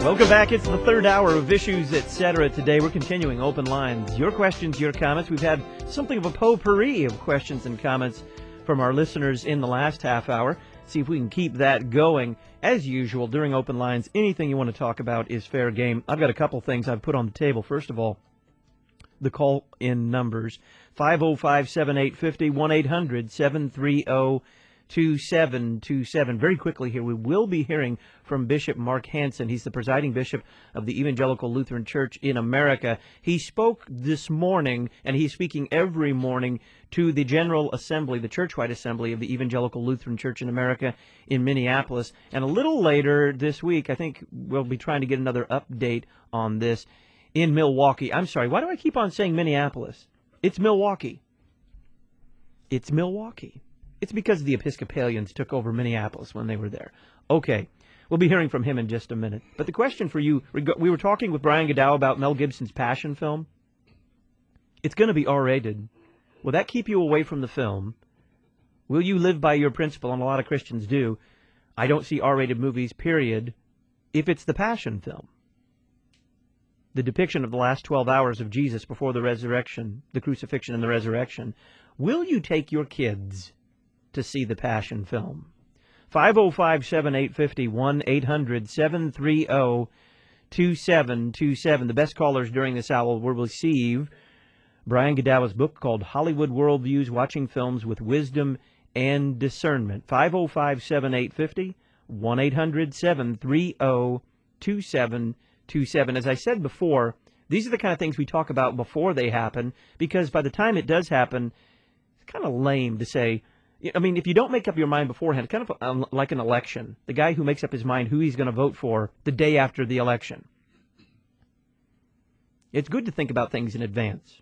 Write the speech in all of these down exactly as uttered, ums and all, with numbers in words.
Welcome back. It's the third hour of Issues, et cetera. Today we're continuing open lines. Your questions, your comments. We've had something of a potpourri of questions and comments from our listeners in the last half hour. See if we can keep that going. As usual, during open lines, anything you want to talk about is fair game. I've got a couple things I've put on the table. First of all, the call-in numbers, five oh five, seven eight five oh, one eight hundred, seven three oh, two seven two seven. Very quickly here, we will be hearing from Bishop Mark Hansen. He's the presiding bishop of the Evangelical Lutheran Church in America. He spoke this morning, and he's speaking every morning, to the General Assembly, the church-wide assembly of the Evangelical Lutheran Church in America in Minneapolis. And a little later this week, I think we'll be trying to get another update on this in Milwaukee. I'm sorry, why do I keep on saying Minneapolis? It's Milwaukee. It's Milwaukee. It's because the Episcopalians took over Minneapolis when they were there. Okay, we'll be hearing from him in just a minute. But the question for you, we were talking with Brian Godow about Mel Gibson's Passion film. It's going to be R-rated. Will that keep you away from the film? Will you live by your principle, and a lot of Christians do, I don't see R-rated movies, period, if it's the Passion film? The depiction of the last twelve hours of Jesus before the resurrection, the crucifixion and the resurrection. Will you take your kids to see the Passion film? five oh five, seven eight five oh, one eight hundred, seven three oh, two seven two seven. The best callers during this hour will receive Brian Godow's book called Hollywood Worldviews, Watching Films with Wisdom and Discernment. five oh five, seven eight five oh, one eight hundred, seven three oh, two seven two seven. As I said before, these are the kind of things we talk about before they happen, because by the time it does happen, it's kind of lame to say, I mean, if you don't make up your mind beforehand, it's kind of um, like an election. The guy who makes up his mind who he's going to vote for the day after the election. It's good to think about things in advance.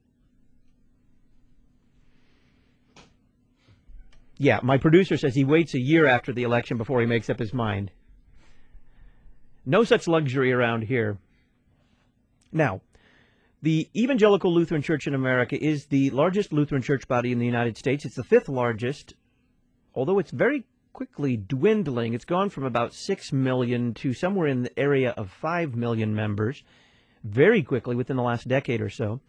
Yeah, my producer says he waits a year after the election before he makes up his mind. No such luxury around here. Now, the Evangelical Lutheran Church in America is the largest Lutheran church body in the United States. It's the fifth largest, although it's very quickly dwindling. It's gone from about six million to somewhere in the area of five million members very quickly within the last decade or so.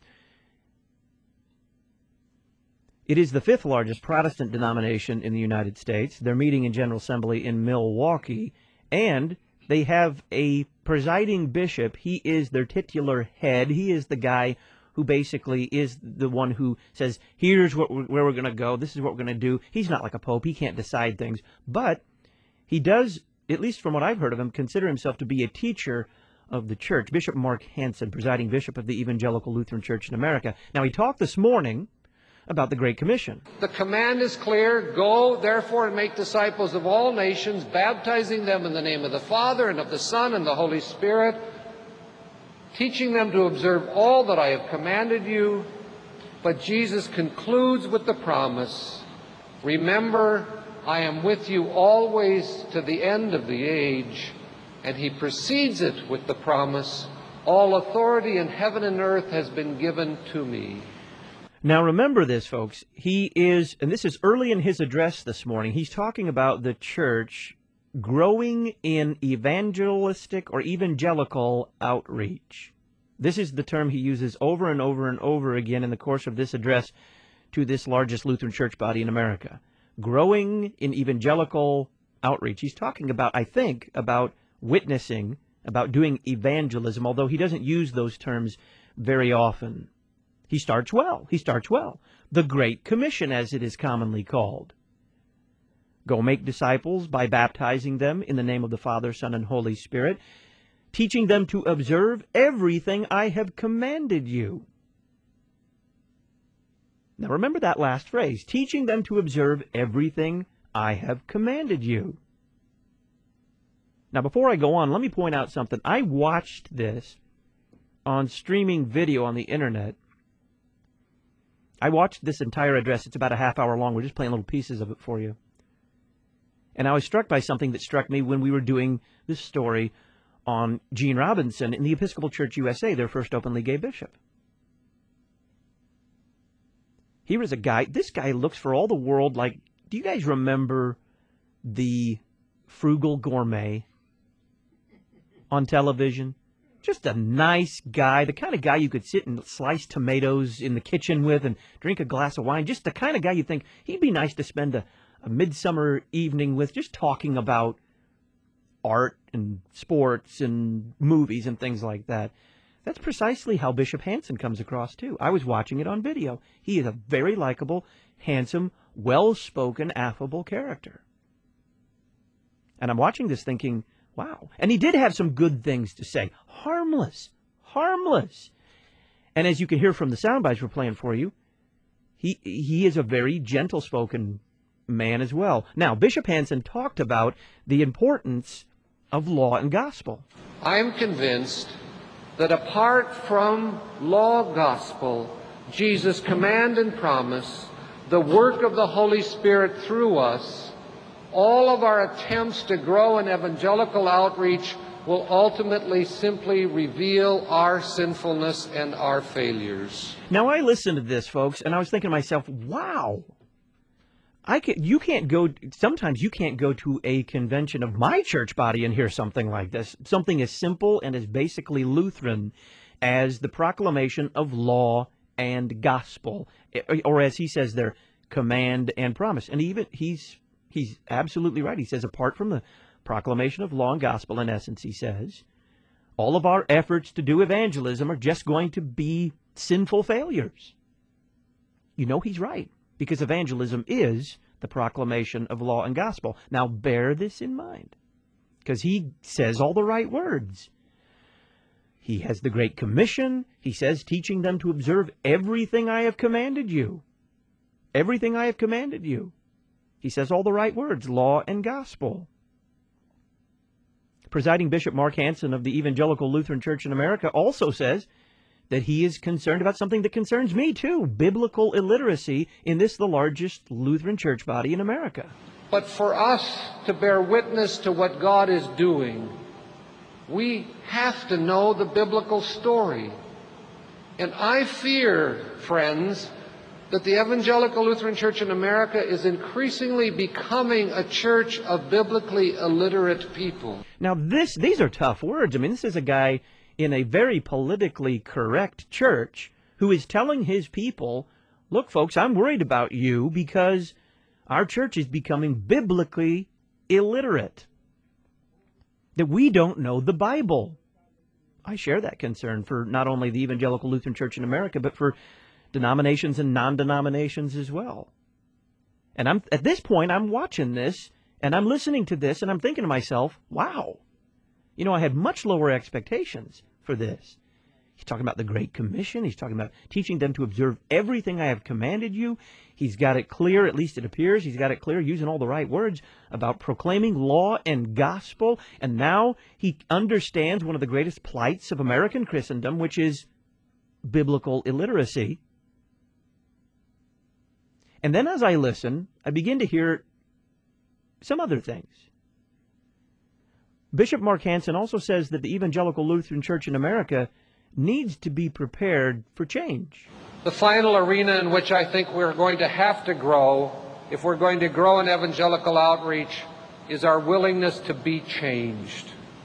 It is the fifth largest Protestant denomination in the United States. They're meeting in General Assembly in Milwaukee, and they have a presiding bishop. He is their titular head. He is the guy who basically is the one who says, here's what we're, where we're going to go. This is what we're going to do. He's not like a pope. He can't decide things. But he does, at least from what I've heard of him, consider himself to be a teacher of the church. Bishop Mark Hansen, presiding bishop of the Evangelical Lutheran Church in America. Now, he talked this morning about the Great Commission. The command is clear. Go, therefore, and make disciples of all nations, baptizing them in the name of the Father and of the Son and the Holy Spirit, teaching them to observe all that I have commanded you. But Jesus concludes with the promise, remember, I am with you always to the end of the age. And he precedes it with the promise, all authority in heaven and earth has been given to me. Now remember this, folks. He is, and this is early in his address this morning, he's talking about the church growing in evangelistic or evangelical outreach. This is the term he uses over and over and over again in the course of this address to this largest Lutheran church body in America. Growing in evangelical outreach. He's talking about, I think, about witnessing, about doing evangelism, although he doesn't use those terms very often. He starts well. He starts well. The Great Commission, as it is commonly called. Go make disciples by baptizing them in the name of the Father, Son, and Holy Spirit, teaching them to observe everything I have commanded you. Now remember that last phrase, teaching them to observe everything I have commanded you. Now before I go on, let me point out something. I watched this on streaming video on the internet. I watched this entire address. It's about a half hour long. We're just playing little pieces of it for you. And I was struck by something that struck me when we were doing this story on Gene Robinson in the Episcopal Church U S A, their first openly gay bishop. Here is a guy, this guy looks for all the world like, do you guys remember the Frugal Gourmet? on television. Just a nice guy, the kind of guy you could sit and slice tomatoes in the kitchen with and drink a glass of wine. Just the kind of guy you think he'd be nice to spend a, a midsummer evening with, just talking about art and sports and movies and things like that. That's precisely how Bishop Hansen comes across, too. I was watching it on video. He is a very likable, handsome, well-spoken, affable character. And I'm watching this thinking, wow. And he did have some good things to say. Harmless. Harmless. And as you can hear from the sound bites we're playing for you, he he is a very gentle-spoken man as well. Now, Bishop Hansen talked about the importance of law and gospel. I am convinced that apart from law, gospel, Jesus' command and promise, the work of the Holy Spirit through us, all of our attempts to grow in evangelical outreach will ultimately simply reveal our sinfulness and our failures. Now, I listened to this, folks, and I was thinking to myself, wow, I can, you can't go, sometimes you can't go to a convention of my church body and hear something like this, something as simple and as basically Lutheran as the proclamation of law and gospel, or as he says there, command and promise. And even he's he's absolutely right. He says, apart from the proclamation of law and gospel, in essence, he says, all of our efforts to do evangelism are just going to be sinful failures. You know he's right, because evangelism is the proclamation of law and gospel. Now, bear this in mind, because he says all the right words. He has the Great Commission. He says, teaching them to observe everything I have commanded you. Everything I have commanded you. He says all the right words, law and gospel. Presiding Bishop Mark Hansen of the Evangelical Lutheran Church in America also says that he is concerned about something that concerns me too, biblical illiteracy in this, the largest Lutheran church body in America. But for us to bear witness to what God is doing, we have to know the biblical story. And I fear, friends, that the Evangelical Lutheran Church in America is increasingly becoming a church of biblically illiterate people. Now, this these are tough words. I mean, this is a guy in a very politically correct church who is telling his people, look, folks, I'm worried about you because our church is becoming biblically illiterate, that we don't know the Bible. I share that concern for not only the Evangelical Lutheran Church in America, but for denominations and non-denominations as well. And I'm at this point, I'm watching this, and I'm listening to this, and I'm thinking to myself, wow, you know, I had much lower expectations for this. He's talking about the Great Commission. He's talking about teaching them to observe everything I have commanded you. He's got it clear, at least it appears, he's got it clear, using all the right words, about proclaiming law and gospel. And now he understands one of the greatest plights of American Christendom, which is biblical illiteracy. And then as I listen, I begin to hear some other things. Bishop Mark Hansen also says that the Evangelical Lutheran Church in America needs to be prepared for change. The final arena in which I think we're going to have to grow, if we're going to grow in evangelical outreach, is our willingness to be changed.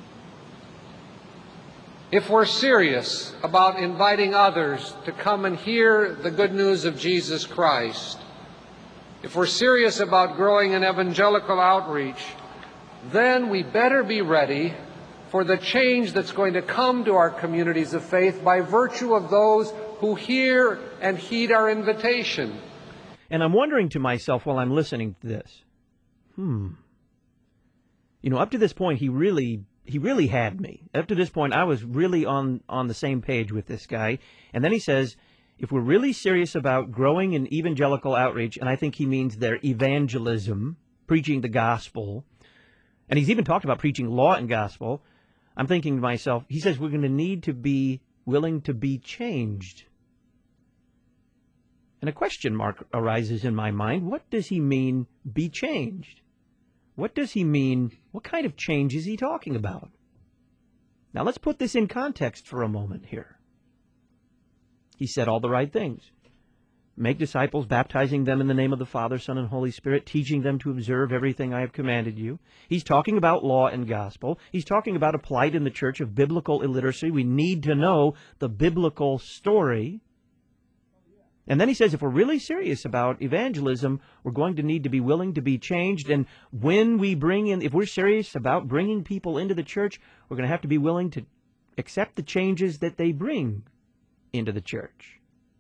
If we're serious about inviting others to come and hear the good news of Jesus Christ, if we're serious about growing in evangelical outreach, then we better be ready for the change that's going to come to our communities of faith by virtue of those who hear and heed our invitation. And I'm wondering to myself while I'm listening to this, hmm, you know, up to this point, he really, he really had me. Up to this point, I was really on, on the same page with this guy. And then he says, if we're really serious about growing in evangelical outreach, and I think he means their evangelism, preaching the gospel, and he's even talked about preaching law and gospel, I'm thinking to myself, he says we're going to need to be willing to be changed. And a question mark arises in my mind. What does he mean, be changed? What does he mean, what kind of change is he talking about? Now let's put this in context for a moment here. He said all the right things. make disciples, baptizing them in the name of the Father, Son, and Holy Spirit, teaching them to observe everything I have commanded you. He's talking about law and gospel. He's talking about a plight in the church of biblical illiteracy. We need to know the biblical story. And then he says, if we're really serious about evangelism, we're going to need to be willing to be changed. And when we bring in, if we're serious about bringing people into the church, we're going to have to be willing to accept the changes that they bring into the church.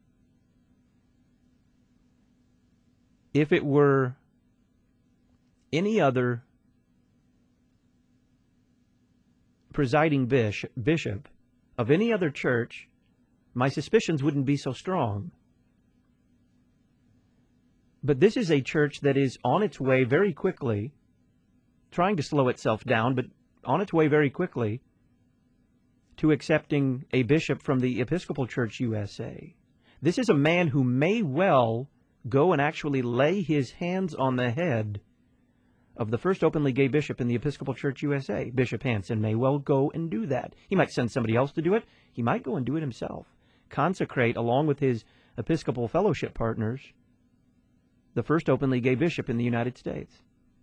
If it were any other presiding bishop, bishop of any other church, my suspicions wouldn't be so strong. But this is a church that is on its way very quickly, trying to slow itself down, but on its way very quickly to accepting a bishop from the Episcopal Church U S A. This is a man who may well go and actually lay his hands on the head of the first openly gay bishop in the Episcopal Church U S A. Bishop Hansen may well go and do that. He might send somebody else to do it. He might go and do it himself. Consecrate, along with his Episcopal fellowship partners, the first openly gay bishop in the United States.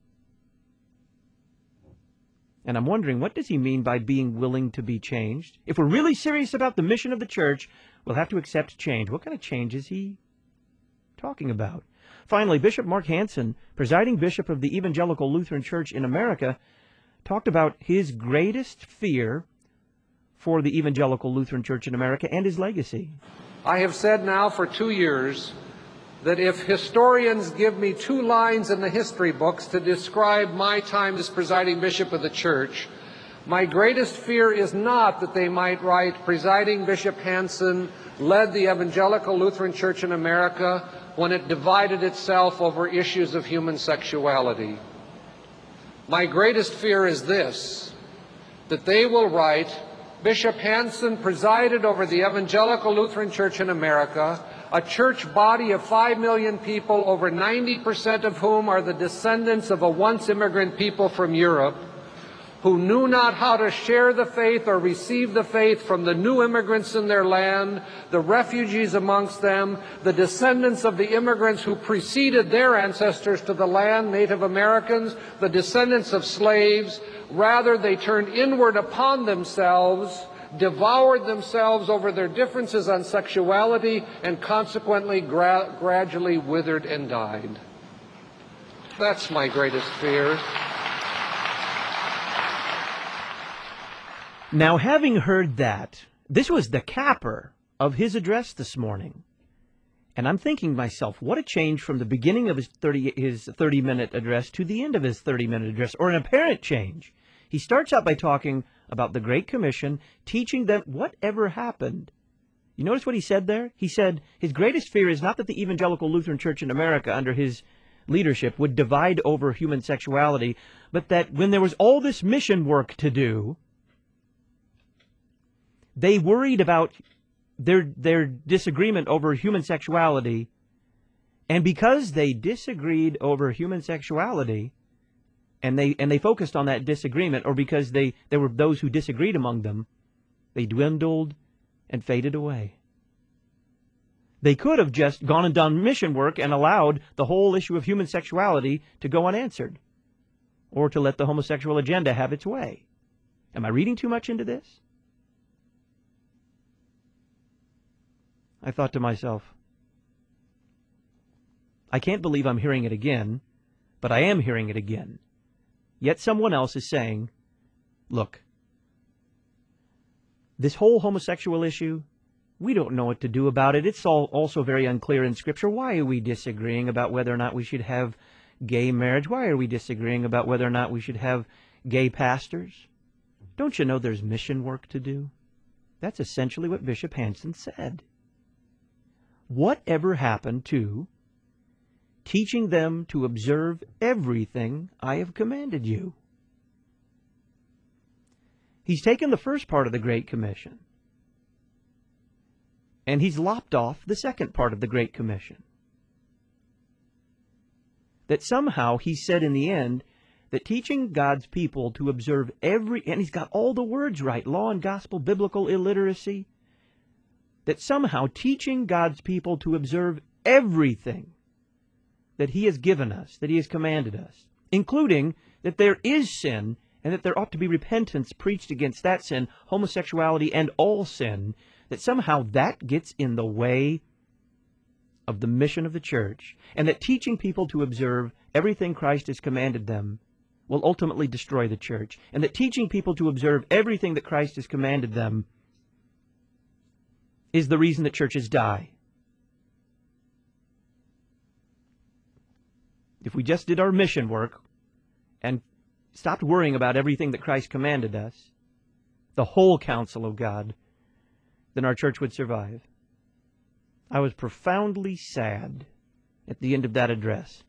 And I'm wondering, what does he mean by being willing to be changed? If we're really serious about the mission of the church, we'll have to accept change. What kind of change is he talking about? Finally, Bishop Mark Hansen, presiding bishop of the Evangelical Lutheran Church in America, talked about his greatest fear for the Evangelical Lutheran Church in America and his legacy. I have said now for two years that if historians give me two lines in the history books to describe my time as presiding bishop of the church, my greatest fear is not that they might write, Presiding Bishop Hansen led the Evangelical Lutheran Church in America when it divided itself over issues of human sexuality. My greatest fear is this, that they will write, Bishop Hansen presided over the Evangelical Lutheran Church in America, a church body of five million people, over ninety percent of whom are the descendants of a once immigrant people from Europe, who knew not how to share the faith or receive the faith from the new immigrants in their land, the refugees amongst them, the descendants of the immigrants who preceded their ancestors to the land, Native Americans, the descendants of slaves. Rather, they turned inward upon themselves, devoured themselves over their differences on sexuality, and consequently gra- gradually withered and died. That's my greatest fear. Now, having heard that, this was the capper of his address this morning. And I'm thinking to myself, what a change from the beginning of his thirty, his thirty-minute address to the end of his thirty-minute address, or an apparent change. He starts out by talking about the Great Commission, teaching them whatever happened. You notice what he said there? He said his greatest fear is not that the Evangelical Lutheran Church in America under his leadership would divide over human sexuality, but that when there was all this mission work to do, they worried about their their disagreement over human sexuality, and because they disagreed over human sexuality, and they and they focused on that disagreement, or because they there were those who disagreed among them, they dwindled and faded away. They could have just gone and done mission work and allowed the whole issue of human sexuality to go unanswered, or to let the homosexual agenda have its way. Am I reading too much into this? I thought to myself, I can't believe I'm hearing it again, but I am hearing it again. Yet someone else is saying, look, this whole homosexual issue, we don't know what to do about it. It's all also very unclear in Scripture. Why are we disagreeing about whether or not we should have gay marriage? Why are we disagreeing about whether or not we should have gay pastors? Don't you know there's mission work to do? That's essentially what Bishop Hansen said. Whatever happened to teaching them to observe everything I have commanded you? He's taken the first part of the Great Commission, and he's lopped off the second part of the Great Commission. That somehow he said in the end that teaching God's people to observe every, and he's got all the words right, law and gospel, biblical illiteracy, that somehow teaching God's people to observe everything that he has given us, that he has commanded us, including that there is sin and that there ought to be repentance preached against that sin, homosexuality and all sin, that somehow that gets in the way of the mission of the church, and that teaching people to observe everything Christ has commanded them will ultimately destroy the church, and that teaching people to observe everything that Christ has commanded them is the reason that churches die. If we just did our mission work and stopped worrying about everything that Christ commanded us, the whole counsel of God, then our church would survive. I was profoundly sad at the end of that address.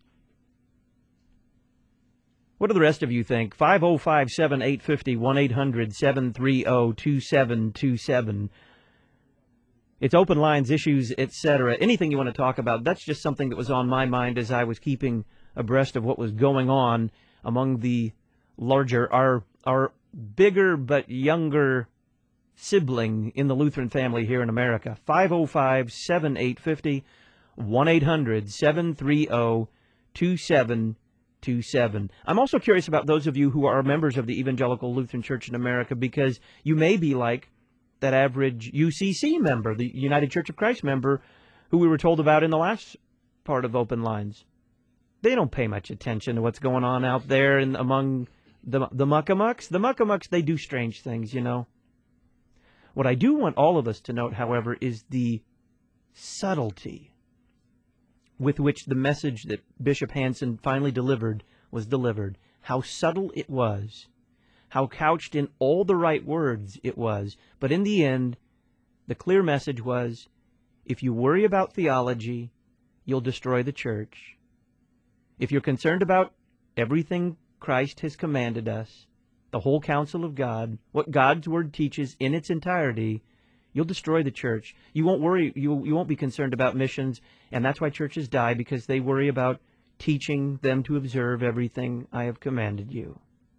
What do the rest of you think? five oh five, seven eight five oh, one eight hundred, seven three oh, two seven two seven. It's open lines, issues, et cetera. Anything you want to talk about, that's just something that was on my mind as I was keeping abreast of what was going on among the larger, our, our bigger but younger sibling in the Lutheran family here in America. five oh five, seven eight five oh, one eight hundred, seven three oh, two seven two seven. I'm also curious about those of you who are members of the Evangelical Lutheran Church in America, because you may be like that average U C C member, the United Church of Christ member, who we were told about in the last part of Open Lines. They don't pay much attention to what's going on out there and among the the muckamucks. The muckamucks, they do strange things, you know. What I do want all of us to note, however, is the subtlety with which the message that Bishop Hansen finally delivered was delivered. How subtle it was. How couched in all the right words it was. But in the end, the clear message was, if you worry about theology, you'll destroy the church. If you're concerned about everything Christ has commanded us, the whole counsel of God, what God's Word teaches in its entirety, you'll destroy the church. You won't worry, you, you won't be concerned about missions, and that's why churches die, because they worry about teaching them to observe everything I have commanded you.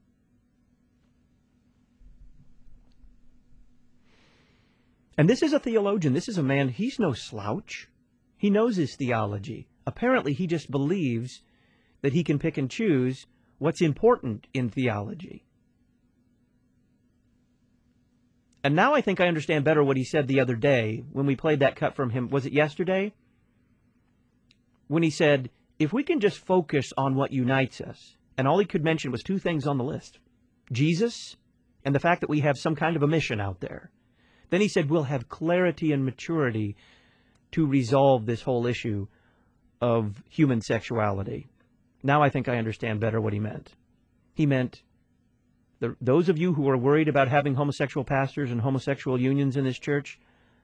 And this is a theologian. This is a man, he's no slouch. He knows his theology. Apparently, he just believes that he can pick and choose what's important in theology. And now I think I understand better what he said the other day when we played that cut from him. Was it yesterday? When he said, if we can just focus on what unites us, and all he could mention was two things on the list, Jesus and the fact that we have some kind of a mission out there. Then he said, we'll have clarity and maturity to resolve this whole issue of human sexuality. Now I think I understand better what he meant. He meant, the, those of you who are worried about having homosexual pastors and homosexual unions in this church,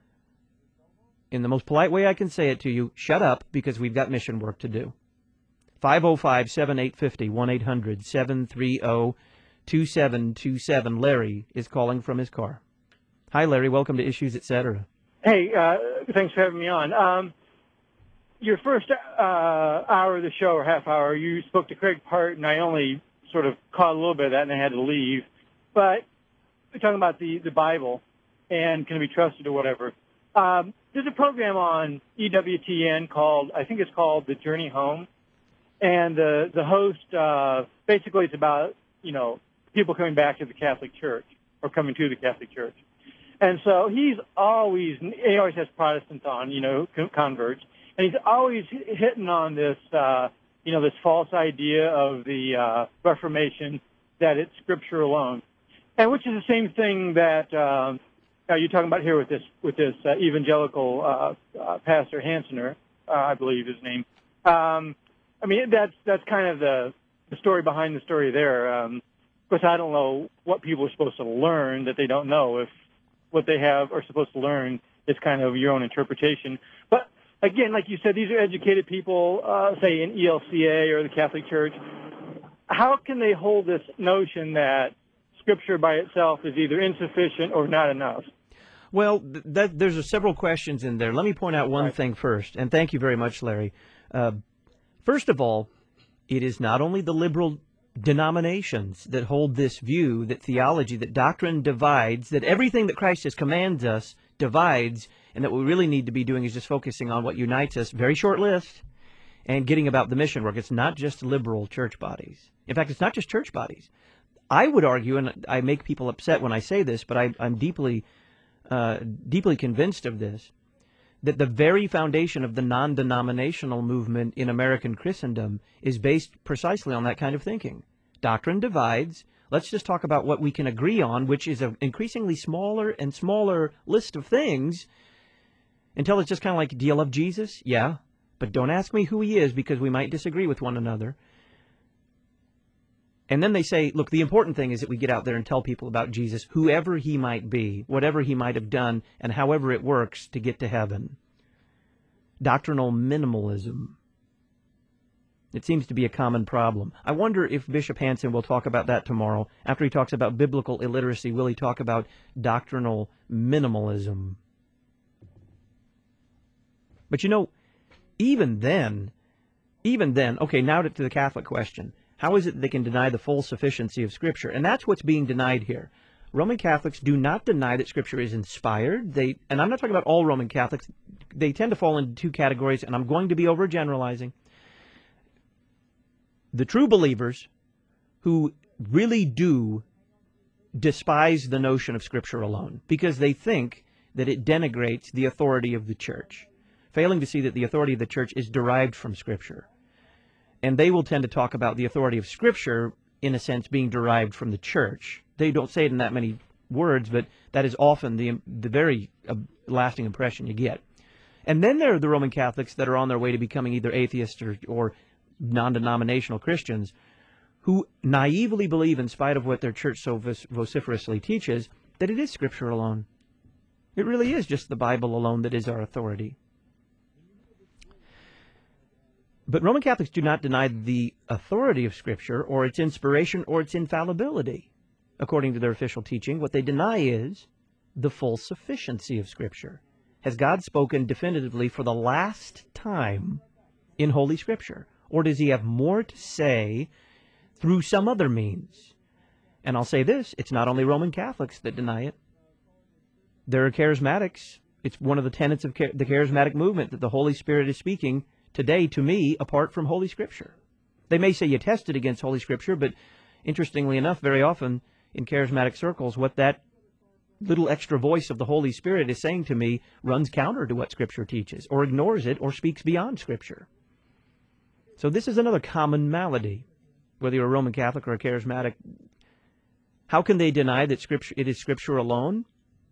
in the most polite way I can say it to you, shut up, because we've got mission work to do. five oh five, seven eight five oh, one eight hundred, seven three oh, two seven two seven. Larry is calling from his car. Hi, Larry. Welcome to Issues, et cetera. Hey, uh, thanks for having me on. Um, your first uh, hour of the show, or half hour, you spoke to Craig Part, and I only sort of caught a little bit of that, and I had to leave. But we're talking about the, the Bible and can it be trusted or whatever. Um, there's a program on E W T N called, I think it's called The Journey Home. And the, the host, uh, basically it's about, you know, people coming back to the Catholic Church or coming to the Catholic Church. And so he's always, he always has Protestants on, you know, converts. And he's always hitting on this, uh, you know, this false idea of the uh, Reformation, that it's Scripture alone. And which is the same thing that um, uh, you're talking about here with this with this uh, evangelical uh, uh, pastor Hansener, uh, I believe his name. Um, I mean, that's that's kind of the, the story behind the story there. Um, of course, I don't know what people are supposed to learn that they don't know. If what they have are supposed to learn is kind of your own interpretation. But again, like you said, these are educated people, uh, say in E L C A or the Catholic Church. How can they hold this notion that Scripture by itself is either insufficient or not enough? Well, th- that, there's a several questions in there. Let me point out one right. thing first, and thank you very much, Larry. Uh, first of all, it is not only the liberal denominations that hold this view that theology, that doctrine divides, that everything that Christ has commanded us divides, and that what we really need to be doing is just focusing on what unites us, very short list, and getting about the mission work. It's not just liberal church bodies. In fact, it's not just church bodies. I would argue, and I make people upset when I say this, but I, I'm deeply, uh, deeply convinced of this, that the very foundation of the non-denominational movement in American Christendom is based precisely on that kind of thinking. Doctrine divides. Let's just talk about what we can agree on, which is an increasingly smaller and smaller list of things, until it's just kind of like, do you love Jesus? Yeah, but don't ask me who he is, because we might disagree with one another. And then they say, look, the important thing is that we get out there and tell people about Jesus, whoever he might be, whatever he might have done, and however it works to get to heaven. Doctrinal minimalism. It seems to be a common problem. I wonder if Bishop Hansen will talk about that tomorrow. After he talks about biblical illiteracy, will he talk about doctrinal minimalism? But you know, even then, even then, okay, now to the Catholic question. How is it that they can deny the full sufficiency of Scripture? And that's what's being denied here. Roman Catholics do not deny that Scripture is inspired. They, and I'm not talking about all Roman Catholics. They tend to fall into two categories, and I'm going to be overgeneralizing. The true believers who really do despise the notion of Scripture alone because they think that it denigrates the authority of the Church, failing to see that the authority of the Church is derived from Scripture. And they will tend to talk about the authority of Scripture, in a sense, being derived from the Church. They don't say it in that many words, but that is often the, the very uh, lasting impression you get. And then there are the Roman Catholics that are on their way to becoming either atheists or, or non-denominational Christians who naively believe, in spite of what their church so vociferously teaches, that it is Scripture alone. It really is just the Bible alone that is our authority. But Roman Catholics do not deny the authority of Scripture or its inspiration or its infallibility, according to their official teaching. What they deny is the full sufficiency of Scripture. Has God spoken definitively for the last time in Holy Scripture? Or does he have more to say through some other means? And I'll say this, it's not only Roman Catholics that deny it. There are charismatics. It's one of the tenets of the charismatic movement that the Holy Spirit is speaking today to me apart from Holy Scripture. They may say you tested against Holy Scripture, but interestingly enough, very often in charismatic circles, what that little extra voice of the Holy Spirit is saying to me runs counter to what Scripture teaches, or ignores it, or speaks beyond Scripture. So this is another common malady, whether you're a Roman Catholic or a charismatic. How can they deny that Scripture, it is Scripture alone?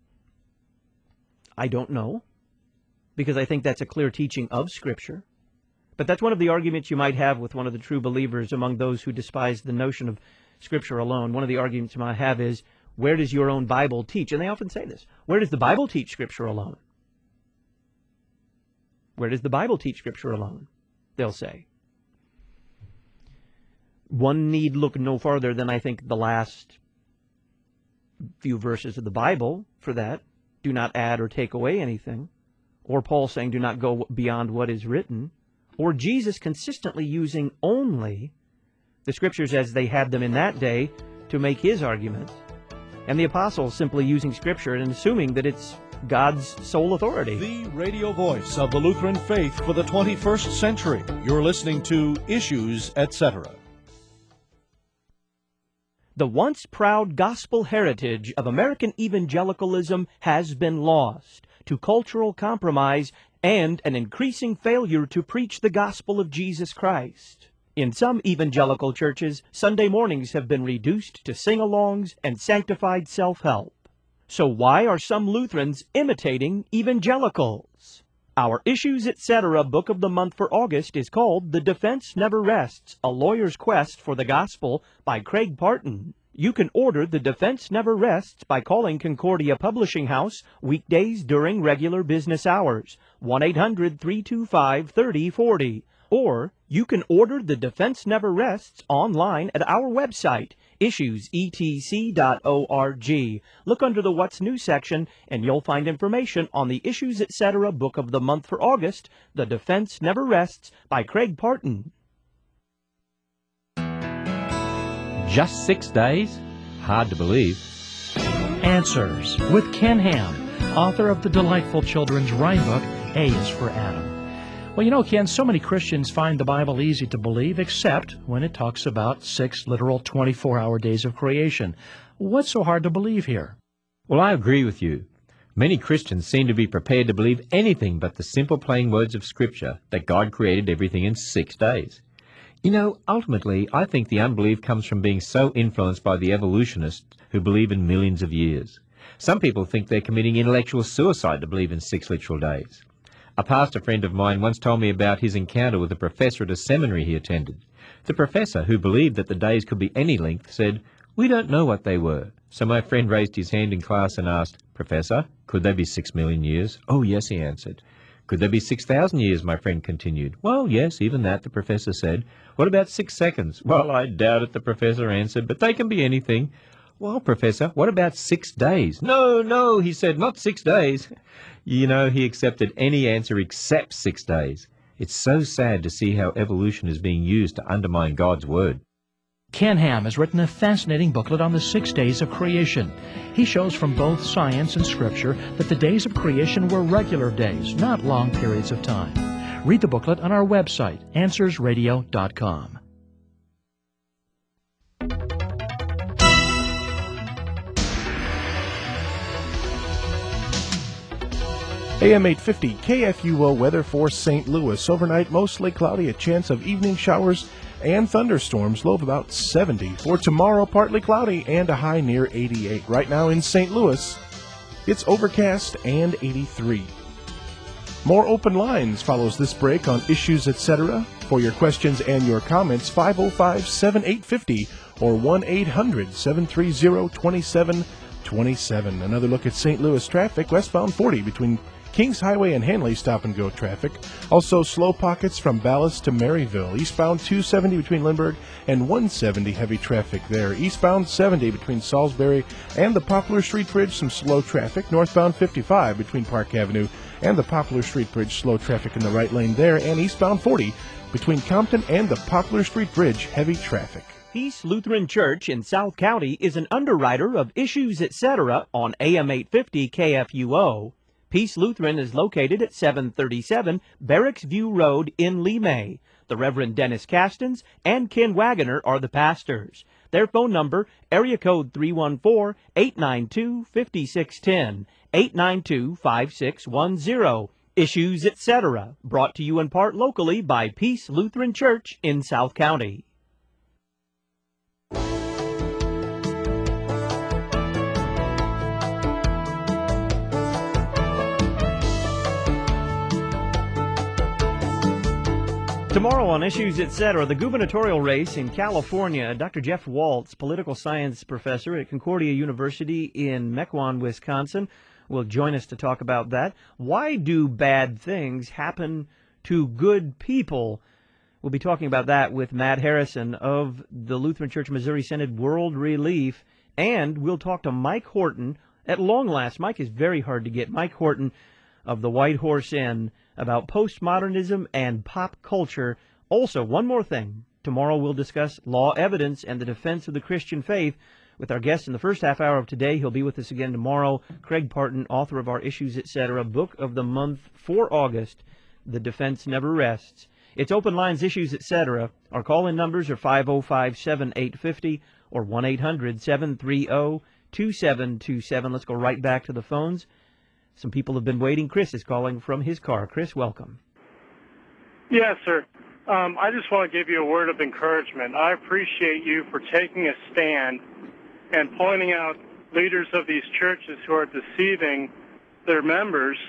I don't know, because I think that's a clear teaching of Scripture. But that's one of the arguments you might have with one of the true believers among those who despise the notion of Scripture alone. One of the arguments you might have is, where does your own Bible teach? And they often say this. Where does the Bible teach Scripture alone? Where does the Bible teach Scripture alone? They'll say. One need look no farther than, I think, the last few verses of the Bible for that. Do not add or take away anything. Or Paul saying, do not go beyond what is written. Or Jesus consistently using only the Scriptures as they had them in that day to make his arguments. And the apostles simply using Scripture and assuming that it's God's sole authority. The radio voice of the Lutheran faith for the twenty-first century. You're listening to Issues, et cetera. The once proud gospel heritage of American evangelicalism has been lost to cultural compromise and an increasing failure to preach the gospel of Jesus Christ. In some evangelical churches, Sunday mornings have been reduced to sing-alongs and sanctified self-help. So why are some Lutherans imitating evangelicals? Our Issues, et cetera book of the month for August is called The Defense Never Rests, A Lawyer's Quest for the Gospel by Craig Parton. You can order The Defense Never Rests by calling Concordia Publishing House weekdays during regular business hours, one eight hundred, three two five, three oh four oh. Or you can order The Defense Never Rests online at our website, issues e t c dot org. Look under the What's New section, and you'll find information on the Issues, et cetera book of the month for August, The Defense Never Rests by Craig Parton. Just six days? Hard to believe. Answers with Ken Ham. author of the delightful children's rhyme book, A is for Adam. Well, you know, Ken, so many Christians find the Bible easy to believe, except when it talks about six literal twenty-four hour days of creation. What's so hard to believe here? Well, I agree with you. Many Christians seem to be prepared to believe anything but the simple plain words of Scripture that God created everything in six days. You know, ultimately, I think the unbelief comes from being so influenced by the evolutionists who believe in millions of years. Some people think they're committing intellectual suicide to believe in six literal days. A pastor friend of mine once told me about his encounter with a professor at a seminary he attended. The professor, who believed that the days could be any length, said, "We don't know what they were." So my friend raised his hand in class and asked, "Professor, could they be six million years?" "Oh, yes," he answered. "Could they be six thousand years?" my friend continued. "Well, yes, even that," the professor said. "What about six seconds?" "Well, I doubt it," the professor answered, "but they can be anything." "Well, Professor, what about six days?" "No, no," he said, "not six days." You know, he accepted any answer except six days. It's so sad to see how evolution is being used to undermine God's Word. Ken Ham has written a fascinating booklet on the six days of creation. He shows from both science and Scripture that the days of creation were regular days, not long periods of time. Read the booklet on our website, answers radio dot com. A M eight fifty K F U O weather for Saint Louis. Overnight, mostly cloudy, a chance of evening showers and thunderstorms, low of about seventy. For tomorrow, partly cloudy and a high near eighty-eight. Right now in Saint Louis, it's overcast and eighty-three. More open lines follows this break on Issues, et cetera. For your questions and your comments, five oh five, seven eight five oh or one eight hundred, seven three zero, two seven two seven. Another look at Saint Louis traffic, westbound forty between Kings Highway and Hanley stop-and-go traffic. Also slow pockets from Ballas to Maryville. Eastbound two seventy between Lindbergh and one seventy, heavy traffic there. Eastbound seventy between Salisbury and the Poplar Street Bridge, some slow traffic. Northbound fifty-five between Park Avenue and the Poplar Street Bridge, slow traffic in the right lane there. And eastbound forty between Compton and the Poplar Street Bridge, heavy traffic. Peace Lutheran Church in South County is an underwriter of Issues, et cetera on A M eight fifty K F U O. Peace Lutheran is located at seven thirty-seven Barracks View Road in Lemay. The Reverend Dennis Castens and Ken Wagoner are the pastors. Their phone number, area code three one four, eight nine two, five six one zero, eight nine two, five six one zero. Issues, et cetera, brought to you in part locally by Peace Lutheran Church in South County. Tomorrow on Issues, et cetera, the gubernatorial race in California. Doctor Jeff Waltz, political science professor at Concordia University in Mequon, Wisconsin, will join us to talk about that. Why do bad things happen to good people? We'll be talking about that with Matt Harrison of the Lutheran Church Missouri Synod World Relief, and we'll talk to Mike Horton. At long last, Mike is very hard to get. Mike Horton of the White Horse Inn, about postmodernism and pop culture. Also, one more thing. Tomorrow we'll discuss law evidence and the defense of the Christian faith with our guest in the first half hour of today. He'll be with us again tomorrow. Craig Parton, author of our Issues, et cetera, book of the month for August, The Defense Never Rests. It's Open Lines, Issues, et cetera. Our call-in numbers are five oh five, seven eight five oh or one eight hundred, seven three zero, two seven two seven. Let's go right back to the phones. Some people have been waiting. Chris is calling from his car. Chris, welcome. Yes, sir. Um, I just want to give you a word of encouragement. I appreciate you for taking a stand and pointing out leaders of these churches who are deceiving their members.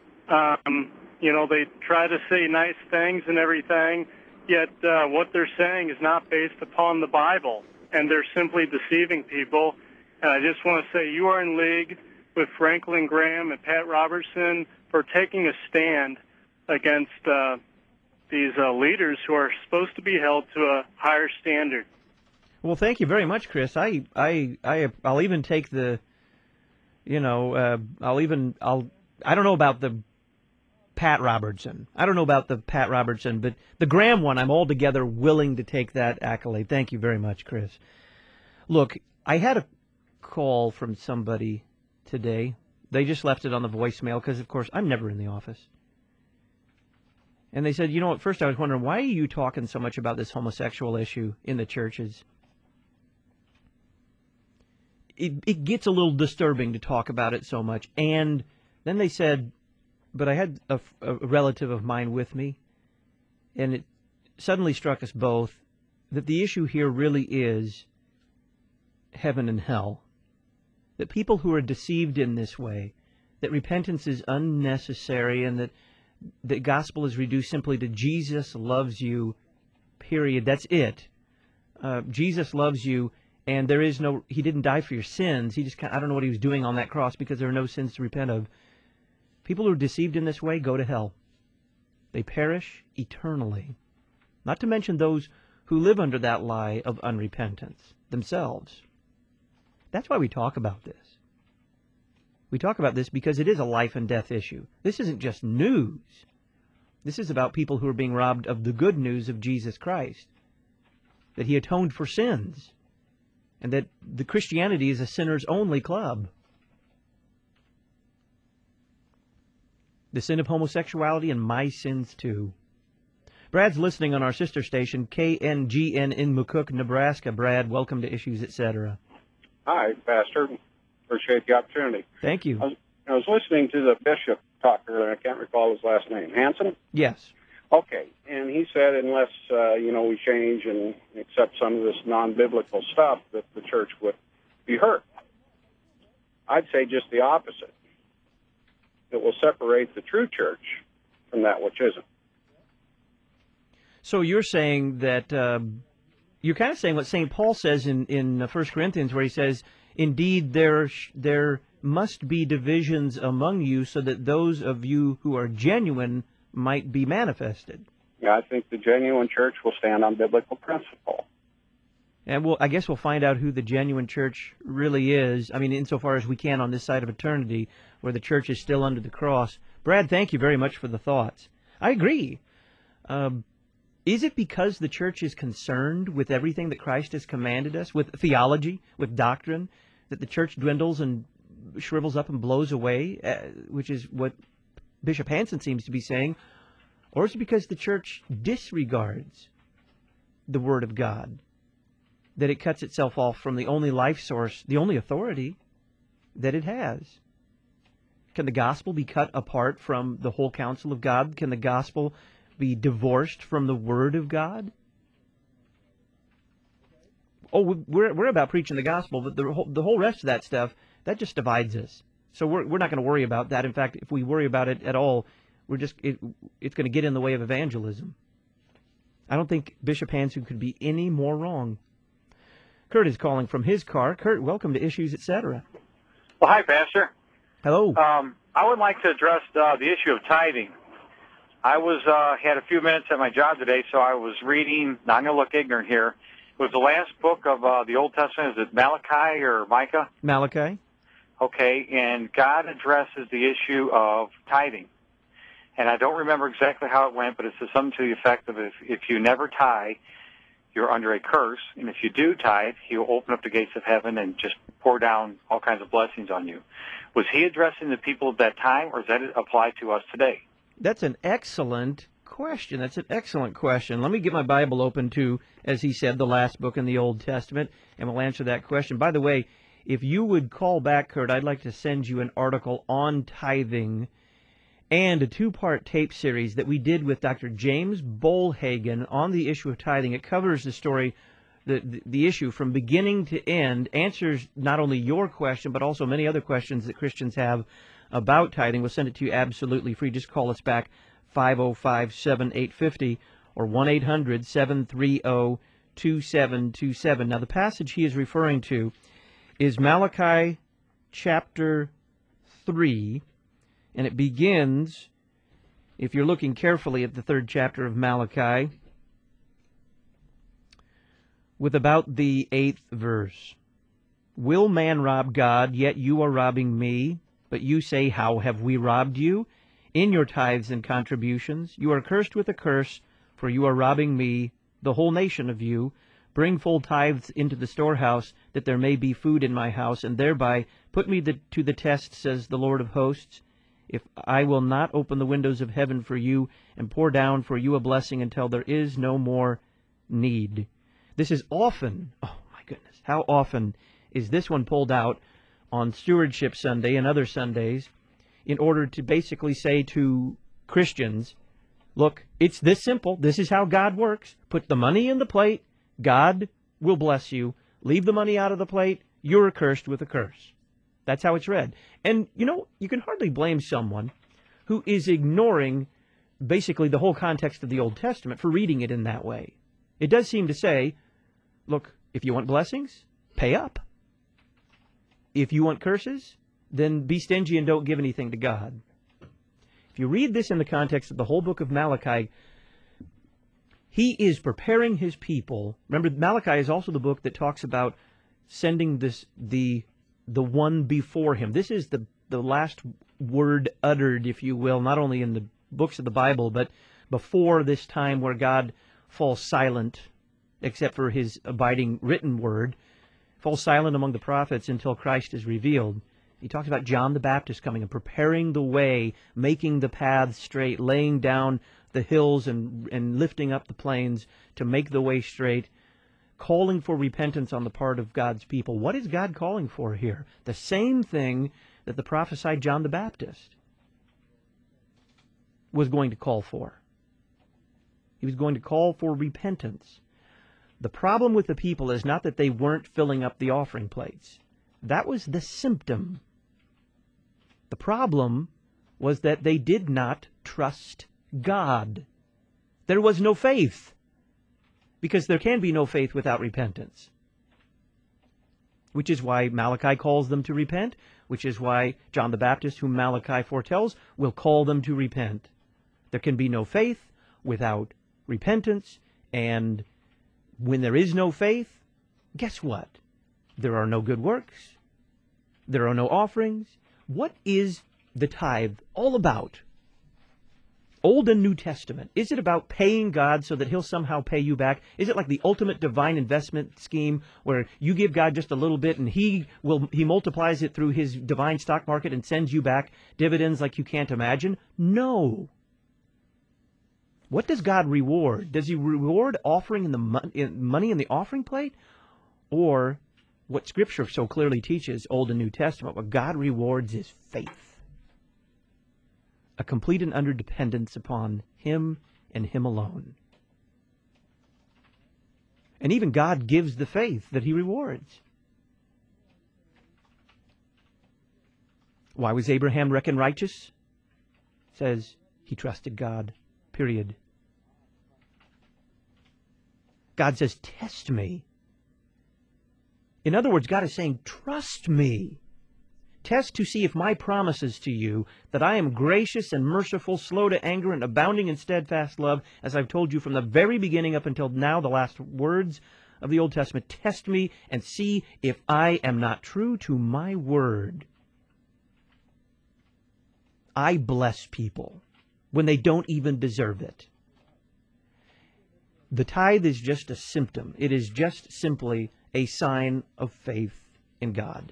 Um, you know, they try to say nice things and everything, yet uh, what they're saying is not based upon the Bible, and they're simply deceiving people. And I just want to say you are in league with Franklin Graham and Pat Robertson for taking a stand against uh, these uh, leaders who are supposed to be held to a higher standard. Well, thank you very much, Chris. I, I, I, I'll even take the, you know, uh, I'll even, I'll, I don't know about the Pat Robertson. I don't know about the Pat Robertson, but the Graham one, I'm altogether willing to take that accolade. Thank you very much, Chris. Look, I had a call from somebody today They just left it on the voicemail because, of course, I'm never in the office. And they said, you know, at first I was wondering, why are you talking so much about this homosexual issue in the churches? It, it gets a little disturbing to talk about it so much. And then they said, but I had a, a relative of mine with me, and it suddenly struck us both that the issue here really is heaven and hell. That people who are deceived in this way, that repentance is unnecessary, and that the gospel is reduced simply to Jesus loves you, period. That's it. Uh, Jesus loves you, and there is no, he didn't die for your sins. He just, I don't know what he was doing on that cross because there are no sins to repent of. People who are deceived in this way go to hell. They perish eternally. Not to mention those who live under that lie of unrepentance themselves. That's why we talk about this. We talk about this because it is a life and death issue. This isn't just news. This is about people who are being robbed of the good news of Jesus Christ, that he atoned for sins, and that the Christianity is a sinners-only club. The sin of homosexuality and my sins too. Brad's listening on our sister station, K N G N in McCook, Nebraska. Brad, welcome to Issues, et cetera. Hi, Pastor. Appreciate the opportunity. Thank you. I was, I was listening to the bishop talk earlier. I can't recall his last name. Hanson? Yes. Okay. And he said unless, uh, you know, we change and accept some of this non-biblical stuff, that the church would be hurt. I'd say just the opposite. It will separate the true church from that which isn't. So you're saying that, uh, you're kind of saying what Saint Paul says in, in First Corinthians, where he says, indeed, there there must be divisions among you so that those of you who are genuine might be manifested. Yeah, I think the genuine church will stand on biblical principle. And we'll, I guess we'll find out who the genuine church really is, I mean, insofar as we can on this side of eternity, where the church is still under the cross. Brad, thank you very much for the thoughts. I agree. Um, is it because the church is concerned with everything that Christ has commanded us, with theology, with doctrine, that the church dwindles and shrivels up and blows away, uh, which is what Bishop Hanson seems to be saying? Or is it because the church disregards the Word of God, that it cuts itself off from the only life source, the only authority that it has? Can the gospel be cut apart from the whole counsel of God? Can the gospel be divorced from the Word of God? Oh, we're we're about preaching the gospel, but the whole, the whole rest of that stuff, that just divides us. So we're we're not going to worry about that. In fact, if we worry about it at all, we're just it, it's going to get in the way of evangelism. I don't think Bishop Hanson could be any more wrong. Kurt is calling from his car. Kurt, welcome to Issues, et cetera. Well, hi, Pastor. Hello. Um, I would like to address uh, the issue of tithing. I was uh, had a few minutes at my job today, so I was reading. Now I'm going to look ignorant here. It was the last book of uh, the Old Testament. Is it Malachi or Micah? Malachi. Okay, and God addresses the issue of tithing. And I don't remember exactly how it went, but it says something to the effect of if, if you never tithe, you're under a curse. And if you do tithe, he'll open up the gates of heaven and just pour down all kinds of blessings on you. Was he addressing the people of that time, or does that apply to us today? That's an excellent question. That's an excellent question. Let me get my Bible open to, as he said, the last book in the Old Testament, and we'll answer that question. By the way, if you would call back, Kurt, I'd like to send you an article on tithing and a two-part tape series that we did with Doctor James Bolhagen on the issue of tithing. It covers the story, the, the, the issue from beginning to end, answers not only your question, but also many other questions that Christians have about tithing. We'll send it to you absolutely free. Just call us back, five oh five, seven eight five oh or one eight hundred, seven three zero, two seven two seven. Now, the passage he is referring to is Malachi chapter three, and it begins, if you're looking carefully at the third chapter of Malachi, with about the eighth verse. Will man rob God? Yet you are robbing me. But you say, how have we robbed you? In your tithes and contributions. You are cursed with a curse, for you are robbing me, the whole nation of you. Bring full tithes into the storehouse, that there may be food in my house, and thereby put me the, to the test, says the Lord of hosts, if I will not open the windows of heaven for you and pour down for you a blessing until there is no more need. This is often, oh my goodness, how often is this one pulled out on Stewardship Sunday and other Sundays in order to basically say to Christians, look, it's this simple. This is how God works. Put the money in the plate. God will bless you. Leave the money out of the plate. You're cursed with a curse. That's how it's read. And, you know, you can hardly blame someone who is ignoring basically the whole context of the Old Testament for reading it in that way. It does seem to say, look, if you want blessings, pay up. If you want curses, then be stingy and don't give anything to God. If you read this in the context of the whole book of Malachi, he is preparing his people. Remember, Malachi is also the book that talks about sending this the the one before him. This is the, the last word uttered, if you will, not only in the books of the Bible, but before this time where God falls silent, except for his abiding written word, falls silent among the prophets until Christ is revealed. He talks about John the Baptist coming and preparing the way, making the paths straight, laying down the hills and, and lifting up the plains to make the way straight, calling for repentance on the part of God's people. What is God calling for here? The same thing that the prophesied John the Baptist was going to call for. He was going to call for repentance. The problem with the people is not that they weren't filling up the offering plates. That was the symptom. The problem was that they did not trust God. There was no faith, because there can be no faith without repentance. Which is why Malachi calls them to repent, which is why John the Baptist, whom Malachi foretells, will call them to repent. There can be no faith without repentance, and when there is no faith, guess what? There are no good works. There are no offerings. What is the tithe all about? Old and New Testament. Is it about paying God so that he'll somehow pay you back? Is it like the ultimate divine investment scheme where you give God just a little bit and he will he multiplies it through his divine stock market and sends you back dividends like you can't imagine? No. What does God reward? Does he reward offering in the mon- in money in the offering plate? Or what Scripture so clearly teaches, Old and New Testament, what God rewards is faith. A complete and utter dependence upon him and him alone. And even God gives the faith that he rewards. Why was Abraham reckoned righteous? It says he trusted God. Period. God says, test me. In other words, God is saying, trust me. Test to see if my promises to you, that I am gracious and merciful, slow to anger, and abounding in steadfast love, as I've told you from the very beginning up until now, the last words of the Old Testament, test me and see if I am not true to my word. I bless people when they don't even deserve it. The tithe is just a symptom. It is just simply a sign of faith in God.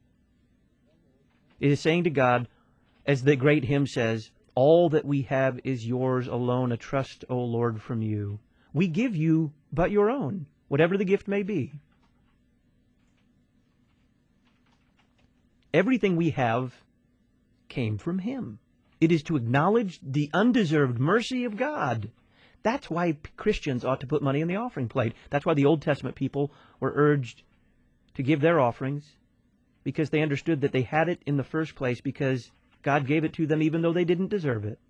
It is saying to God, as the great hymn says, all that we have is yours alone, a trust, O Lord, from you. We give you but your own, whatever the gift may be. Everything we have came from him. It is to acknowledge the undeserved mercy of God. That's why Christians ought to put money in the offering plate. That's why the Old Testament people were urged to give their offerings, because they understood that they had it in the first place because God gave it to them even though they didn't deserve it.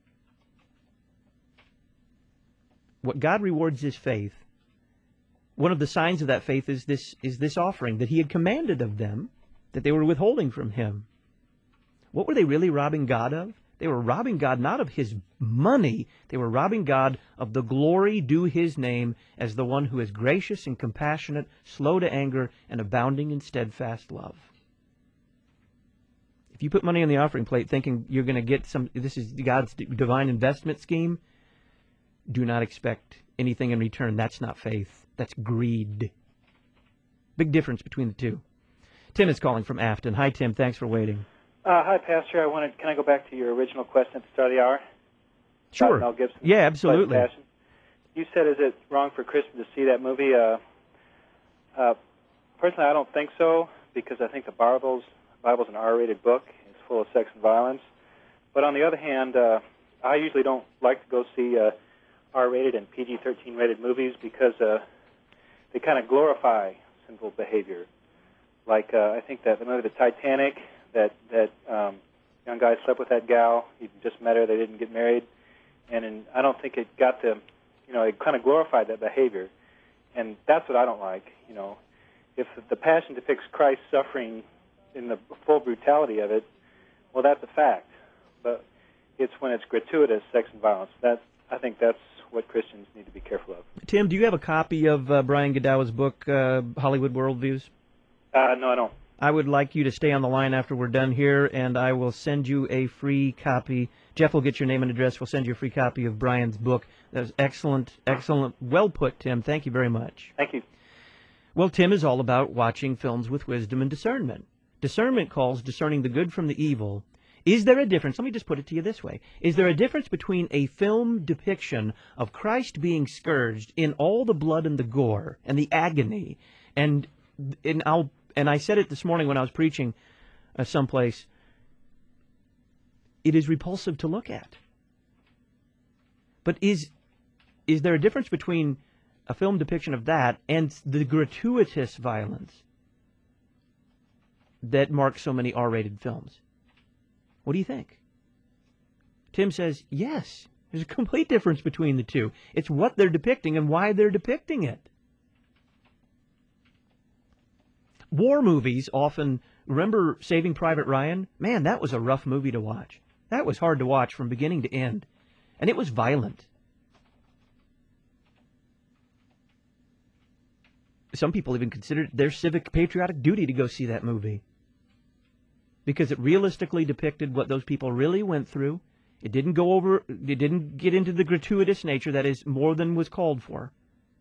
What God rewards is faith. One of the signs of that faith is this, is this offering that he had commanded of them, that they were withholding from him. What were they really robbing God of? They were robbing God not of his money. They were robbing God of the glory due his name as the one who is gracious and compassionate, slow to anger, and abounding in steadfast love. If you put money on the offering plate thinking you're going to get some, this is God's divine investment scheme, do not expect anything in return. That's not faith. That's greed. Big difference between the two. Tim is calling from Afton. Hi, Tim. Thanks for waiting. Uh, hi, Pastor. I wanted. Can I go back to your original question at the start of the hour? Sure. Mel Gibson. Yeah, absolutely. Passion. You said, is it wrong for Christians to see that movie? Uh, uh, personally, I don't think so, because I think the Bible's, Bible's an R-rated book. It's full of sex and violence. But on the other hand, uh, I usually don't like to go see uh, R-rated and P G thirteen rated movies because uh, they kind of glorify sinful behavior. Like, uh, I think that the movie The Titanic, that, that um, young guy slept with that gal. He just met her. They didn't get married. And in, I don't think it got to, you know, it kind of glorified that behavior. And that's what I don't like, you know. If the Passion depicts Christ suffering in the full brutality of it, well, that's a fact. But it's when it's gratuitous sex and violence. That, I think that's what Christians need to be careful of. Tim, do you have a copy of uh, Brian Godawa's book, uh, Hollywood Worldviews? Uh, no, I don't. I would like you to stay on the line after we're done here, and I will send you a free copy. Jeff will get your name and address. We'll send you a free copy of Brian's book. That was excellent, excellent. Well put, Tim. Thank you very much. Thank you. Well, Tim is all about watching films with wisdom and discernment. Discernment calls discerning the good from the evil. Is there a difference? Let me just put it to you this way. Is there a difference between a film depiction of Christ being scourged in all the blood and the gore and the agony, and, and I'll And I said it this morning when I was preaching uh, someplace, it is repulsive to look at. But is is there a difference between a film depiction of that and the gratuitous violence that marks so many R-rated films? What do you think? Tim says, yes, there's a complete difference between the two. It's what they're depicting and why they're depicting it. War movies often, remember Saving Private Ryan? Man, that was a rough movie to watch. That was hard to watch from beginning to end. And it was violent. Some people even considered it their civic patriotic duty to go see that movie, because it realistically depicted what those people really went through. It didn't go over, it didn't get into the gratuitous nature that is more than was called for.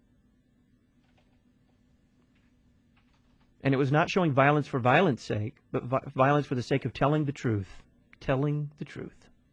And it was not showing violence for violence sake, but vi violence for the sake of telling the truth. Telling the truth.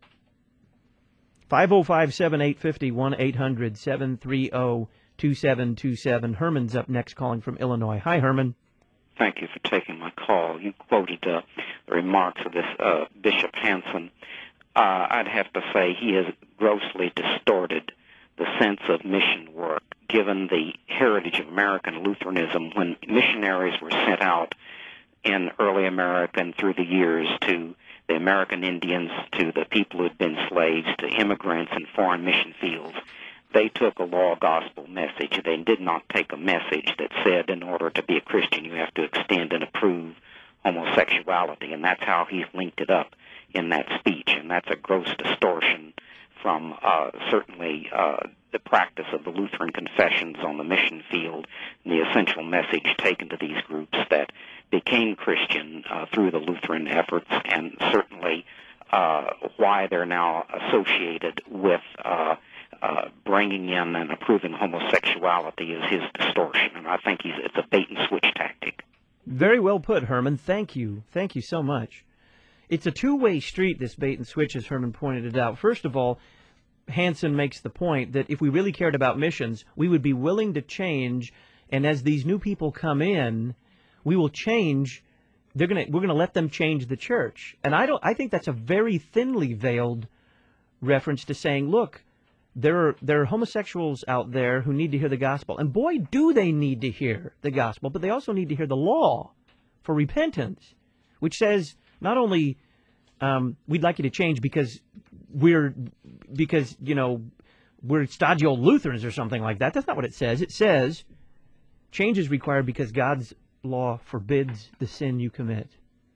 five oh five, seven eight five oh, one eight hundred, seven three zero, two seven two seven. Herman's up next, calling from Illinois. Hi, Herman. Thank you for taking my call. You quoted uh, the remarks of this uh, Bishop Hanson. Uh, I'd have to say he has grossly distorted the sense of mission work, given the heritage of American Lutheranism when missionaries were sent out in early America and through the years to the American Indians, to the people who had been slaves, to immigrants in foreign mission fields. They took a law gospel message. They did not take a message that said in order to be a Christian you have to extend and approve homosexuality, and that's how he's linked it up in that speech, and that's a gross distortion from uh, certainly uh, the practice of the Lutheran confessions on the mission field and the essential message taken to these groups that became Christian uh, through the Lutheran efforts, and certainly uh, why they're now associated with uh, uh, bringing in and approving homosexuality is his distortion, and I think he's, it's a bait-and-switch tactic. Very well put, Herman. Thank you. Thank you so much. It's a two-way street, this bait-and-switch, as Herman pointed it out. First of all, Hanson makes the point that if we really cared about missions, we would be willing to change, and as these new people come in, we will change. They're gonna, we're going to let them change the church. And I don't. I think that's a very thinly veiled reference to saying, look, there are, there are homosexuals out there who need to hear the gospel. And boy, do they need to hear the gospel, but they also need to hear the law for repentance, which says not only um, we'd like you to change because we're, because, you know, we're stodgy old Lutherans or something like that. That's not what it says. It says change is required because God's law forbids the sin you commit.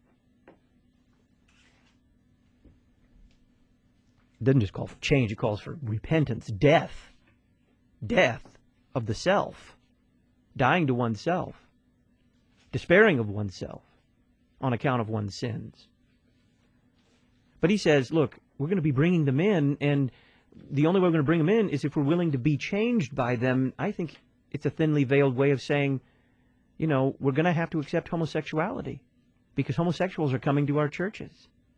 It doesn't just call for change, it calls for repentance, death, death of the self, dying to oneself, despairing of oneself on account of one's sins. But he says, look, we're going to be bringing them in, and the only way we're going to bring them in is if we're willing to be changed by them. I think it's a thinly veiled way of saying, you know, we're going to have to accept homosexuality because homosexuals are coming to our churches.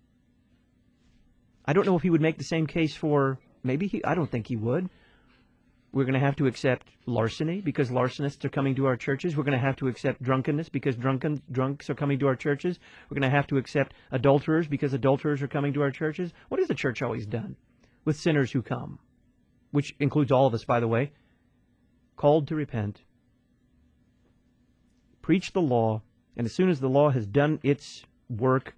I don't know if he would make the same case for, maybe he, I don't think he would. We're going to have to accept larceny because larcenists are coming to our churches. We're going to have to accept drunkenness because drunken drunks are coming to our churches. We're going to have to accept adulterers because adulterers are coming to our churches. What has the church always done with sinners who come? Which includes all of us, by the way. Called to repent. Preach the law. And as soon as the law has done its work,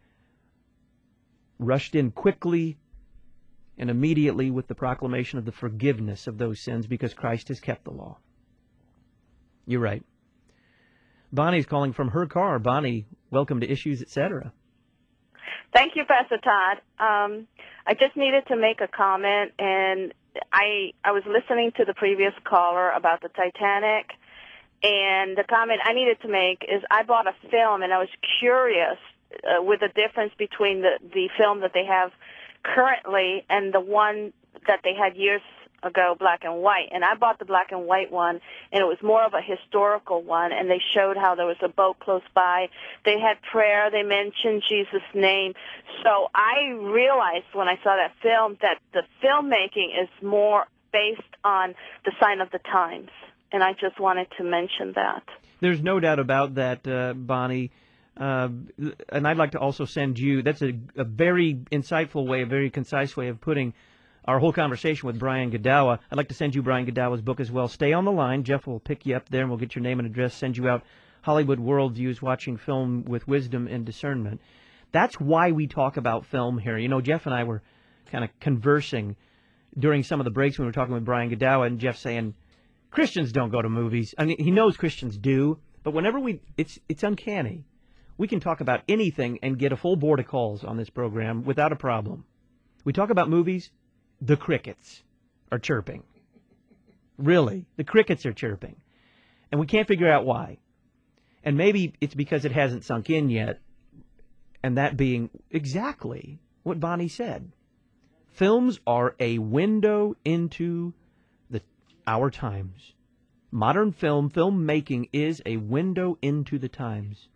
rushed in quickly and immediately with the proclamation of the forgiveness of those sins because Christ has kept the law. You're right. Bonnie's calling from her car. Bonnie, welcome to Issues, et cetera. Thank you, Pastor Todd. Um, I just needed to make a comment, and I I was listening to the previous caller about the Titanic, and the comment I needed to make is I bought a film, and I was curious uh, with the difference between the, the film that they have currently and the one that they had years ago, black and white. And I bought the black and white one, and it was more of a historical one, and they showed how there was a boat close by. They had prayer. They mentioned Jesus' name. So I realized when I saw that film that the filmmaking is more based on the sign of the times, and I just wanted to mention that. There's no doubt about that, uh, Bonnie. Uh, and I'd like to also send you, that's a, a very insightful way, a very concise way of putting our whole conversation with Brian Godawa. I'd like to send you Brian Godawa's book as well. Stay on the line. Jeff will pick you up there, and we'll get your name and address, send you out Hollywood Worldviews, Watching Film with Wisdom and Discernment. That's why we talk about film here. You know, Jeff and I were kind of conversing during some of the breaks when we were talking with Brian Godawa, and Jeff saying, Christians don't go to movies. I mean, he knows Christians do, but whenever we, it's it's uncanny. We can talk about anything and get a full board of calls on this program without a problem. We talk about movies, the crickets are chirping. Really, the crickets are chirping. And we can't figure out why. And maybe it's because it hasn't sunk in yet, and that being exactly what Bonnie said. Films are a window into the our times. Modern film, filmmaking is a window into the times.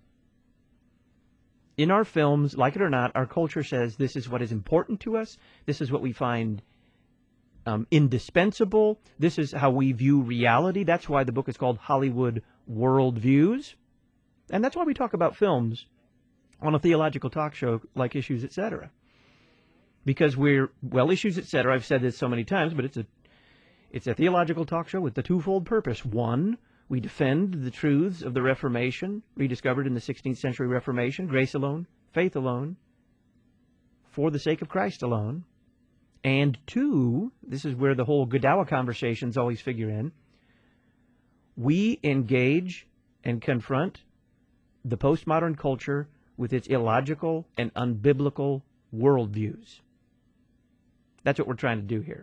In our films, like it or not, our culture says this is what is important to us. This is what we find um, indispensable. This is how we view reality. That's why the book is called Hollywood Worldviews. And that's why we talk about films on a theological talk show like Issues, et cetera. Because we're, well, Issues, et cetera, I've said this so many times, but it's a, it's a theological talk show with the twofold purpose. One, we defend the truths of the Reformation, rediscovered in the sixteenth century Reformation, grace alone, faith alone, for the sake of Christ alone. And two, this is where the whole Godawa conversations always figure in, we engage and confront the postmodern culture with its illogical and unbiblical worldviews. That's what we're trying to do here.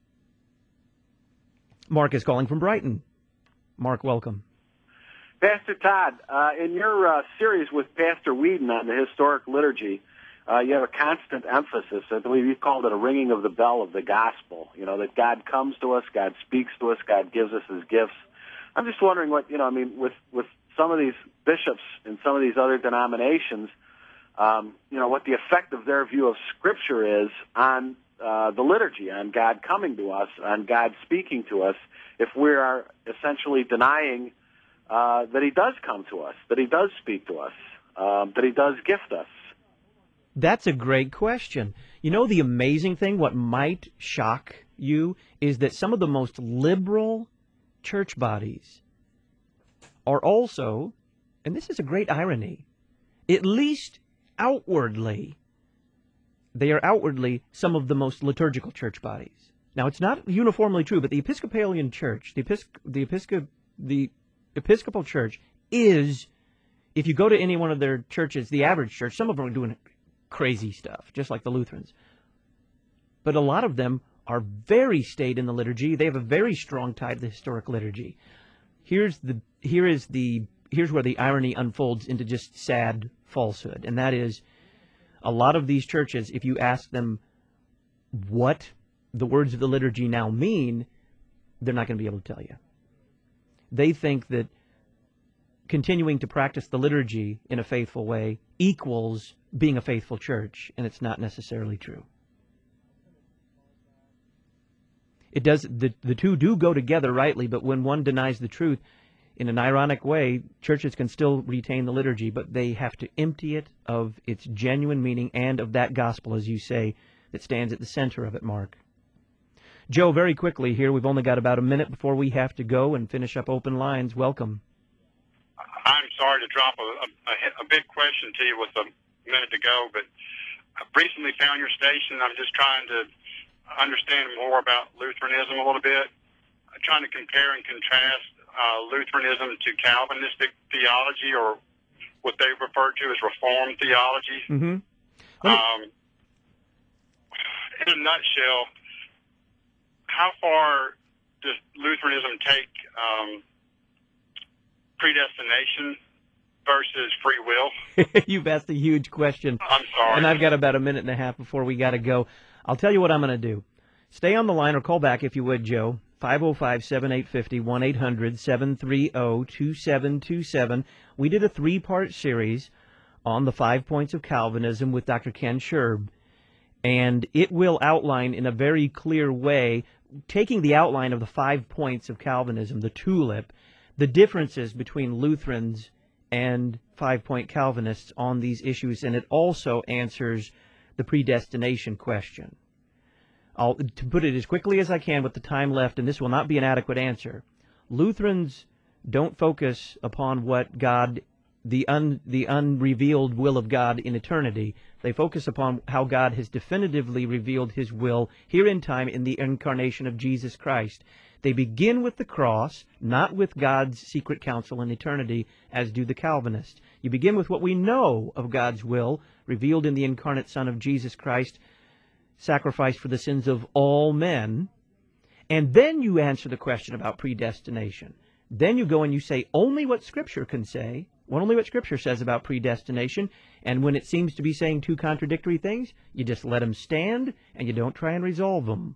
Mark is calling from Brighton. Mark, welcome. Pastor Todd, uh, in your uh, series with Pastor Whedon on the historic liturgy, uh, you have a constant emphasis. I believe you called it a ringing of the bell of the gospel. You know, that God comes to us, God speaks to us, God gives us his gifts. I'm just wondering what, you know, I mean, with, with some of these bishops and some of these other denominations, um, you know, what the effect of their view of Scripture is on uh, the liturgy, on God coming to us, on God speaking to us, if we are essentially denying uh, that he does come to us, that he does speak to us, um, that he does gift us. That's a great question. You know, the amazing thing, what might shock you, is that some of the most liberal church bodies are also, and this is a great irony, at least outwardly, they are outwardly some of the most liturgical church bodies. Now, it's not uniformly true, but the Episcopalian Church, the, Episc- the, Episcop- the Episcopal Church is, if you go to any one of their churches, the average church, some of them are doing crazy stuff, just like the Lutherans. But a lot of them are very staid in the liturgy. They have a very strong tie to the historic liturgy. Here's the here is the here's where the irony unfolds into just sad falsehood, and that is a lot of these churches, if you ask them what the words of the liturgy now mean, they're not going to be able to tell you. They think that continuing to practice the liturgy in a faithful way equals being a faithful church, and it's not necessarily true. It does the the two do go together rightly, but when one denies the truth in an ironic way, churches can still retain the liturgy, but they have to empty it of its genuine meaning and of that gospel, as you say, that stands at the center of it, Mark. Joe, very quickly here, we've only got about a minute before we have to go and finish up open lines. Welcome. I'm sorry to drop a, a, a big question to you with a minute to go, but I've recently found your station. I'm just trying to understand more about Lutheranism a little bit. I'm trying to compare and contrast uh, Lutheranism to Calvinistic theology, or what they refer to as Reformed theology. Mm-hmm. Um, in a nutshell, how far does Lutheranism take um, predestination versus free will? You've asked a huge question. I'm sorry. And I've got about a minute and a half before we got to go. I'll tell you what I'm going to do. Stay on the line or call back if you would, Joe. five oh five, seven eight five oh, one eight hundred, seven three oh, two seven two seven. We did a three-part series on the five points of Calvinism with Doctor Ken Scherb, and it will outline in a very clear way, taking the outline of the five points of Calvinism, the tulip, the differences between Lutherans and five-point Calvinists on these issues, and it also answers the predestination question. I'll, to put it as quickly as I can with the time left, and this will not be an adequate answer, Lutherans don't focus upon what God, the un, the unrevealed will of God in eternity. They focus upon how God has definitively revealed his will here in time in the incarnation of Jesus Christ. They begin with the cross, not with God's secret counsel in eternity, as do the Calvinists. You begin with what we know of God's will, revealed in the incarnate Son of Jesus Christ, sacrificed for the sins of all men, and then you answer the question about predestination. Then you go and you say only what Scripture can say, only what Scripture says about predestination, and when it seems to be saying two contradictory things, you just let them stand, and you don't try and resolve them.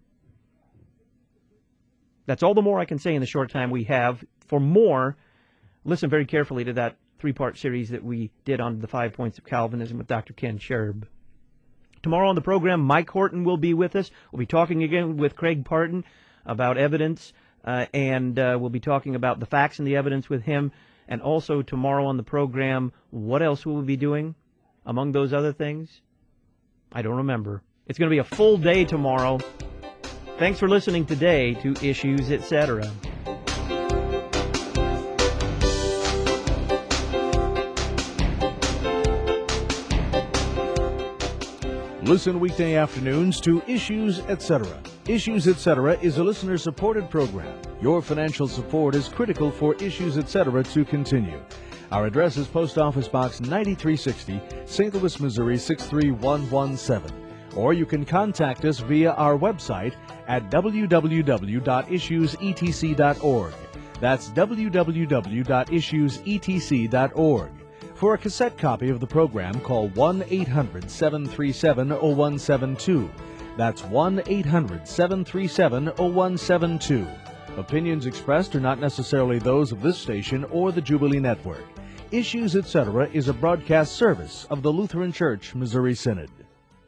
That's all the more I can say in the short time we have. For more, listen very carefully to that three-part series that we did on the five points of Calvinism with Doctor Ken Scherb. Tomorrow on the program, Mike Horton will be with us. We'll be talking again with Craig Parton about evidence, uh, and uh, we'll be talking about the facts and the evidence with him. And also tomorrow on the program, what else will we be doing among those other things? I don't remember. It's going to be a full day tomorrow. Thanks for listening today to Issues, et cetera. Listen weekday afternoons to Issues, et cetera. Issues, et cetera is a listener-supported program. Your financial support is critical for Issues, et cetera to continue. Our address is Post Office Box ninety-three sixty, Saint Louis, Missouri six three one one seven. Or you can contact us via our website at w w w dot issues e t c dot org. That's w w w dot issues e t c dot org. For a cassette copy of the program, call one eight hundred, seven three seven, zero one seven two. That's one eight hundred, seven three seven, zero one seven two. Opinions expressed are not necessarily those of this station or the Jubilee Network. Issues, et cetera is a broadcast service of the Lutheran Church Missouri Synod.